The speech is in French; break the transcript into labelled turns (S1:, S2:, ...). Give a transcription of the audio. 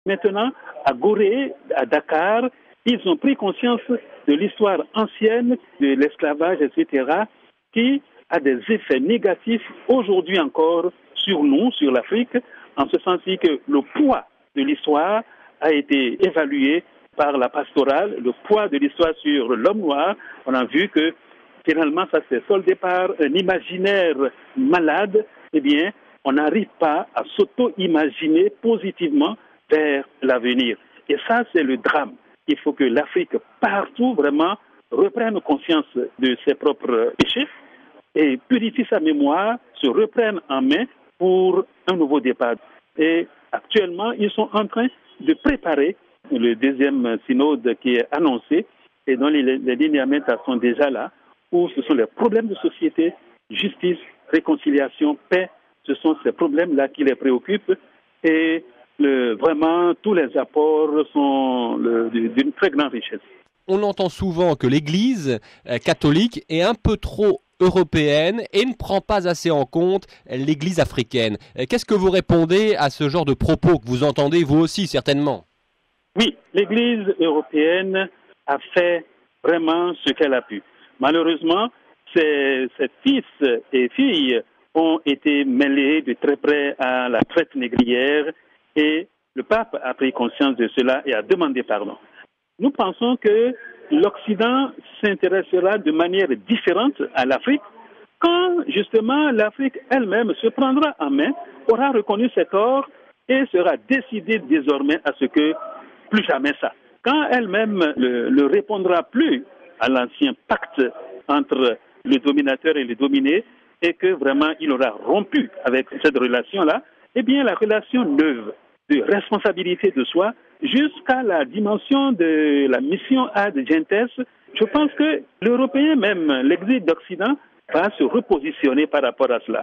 S1: Maintenant, à Gorée, à Dakar, ils ont pris conscience de l'histoire ancienne, de l'esclavage, etc., qui a des effets négatifs aujourd'hui encore sur nous, sur l'Afrique, en ce sens que le poids de l'histoire a été évalué par la pastorale, le poids de l'histoire sur l'homme noir. On a vu que finalement ça s'est soldé par un imaginaire malade. Eh bien, on n'arrive pas à s'auto-imaginer positivement vers l'avenir. Et ça, c'est le drame. Il faut que l'Afrique, partout, vraiment, reprenne conscience de ses propres péchés et purifie sa mémoire, se reprenne en main pour un nouveau départ. Et actuellement, ils sont en train de préparer le deuxième synode qui est annoncé et dont les linéaments sont déjà là, où ce sont les problèmes de société, justice, réconciliation, paix. Ce sont ces problèmes-là qui les préoccupent et vraiment tous les apports sont d'une très grande richesse.
S2: On entend souvent que l'Église catholique est un peu trop européenne et ne prend pas assez en compte l'Église africaine. Qu'est-ce que vous répondez à ce genre de propos que vous entendez vous aussi certainement?
S1: Oui, l'Église européenne a fait vraiment ce qu'elle a pu. Malheureusement, ses fils et filles ont été mêlés de très près à la traite négrière et le pape a pris conscience de cela et a demandé pardon. Nous pensons que l'Occident s'intéressera de manière différente à l'Afrique quand justement l'Afrique elle-même se prendra en main, aura reconnu ses torts et sera décidée désormais à ce que plus jamais ça. Quand elle-même ne répondra plus à l'ancien pacte entre le dominateur et le dominé et que vraiment il aura rompu avec cette relation-là, eh bien la relation neuve de responsabilité de soi jusqu'à la dimension de la mission ad gentes, je pense que l'Européen même, l'exil d'Occident, va se repositionner par rapport à cela.